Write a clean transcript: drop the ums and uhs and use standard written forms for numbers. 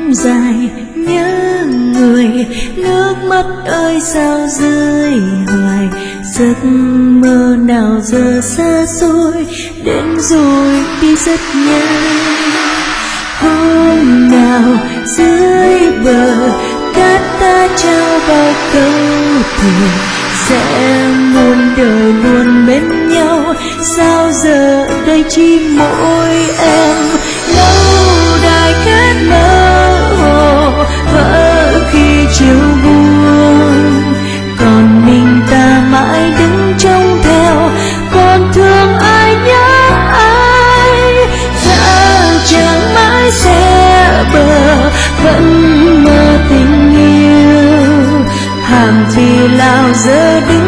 đêm dài nhớ người, nước mắt ơi sao rơi hoài. Giấc mơ nào giờ xa xôi, đến rồi đi rất nhanh. Hôm nào dưới bờ cát ta trao bao câu thề, sẽ muôn đời luôn bên nhau. Sao giờ đây chỉ mỗi em, lâu đài cát mơ hồ vỡ khi chiều buông. Còn mình ta mãi đứng trông theo, còn thương ai nhớ ai. Giá chẳng mãi sẽ bờ, vẫn mơ tình yêu. Hàng phi lao giờ đứng